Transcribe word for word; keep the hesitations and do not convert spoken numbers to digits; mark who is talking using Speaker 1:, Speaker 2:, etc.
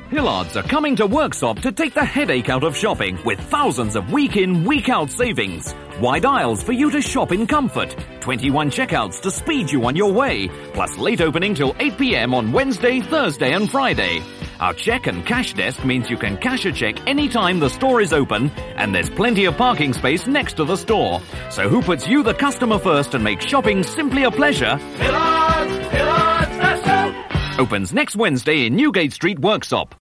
Speaker 1: Hillards are coming to Worksop to take the headache out of shopping with thousands of week-in, week-out savings. Wide aisles for you to shop in comfort. twenty-one checkouts to speed you on your way. Plus late opening till eight p.m. on Wednesday, Thursday and Friday. Our check and cash desk means you can cash a check anytime the store is open, and there's plenty of parking space next to the store. So who puts you the customer first and makes shopping simply a pleasure?
Speaker 2: Hillards! Hillards! That's it!
Speaker 1: Opens next Wednesday in Newgate Street, Worksop.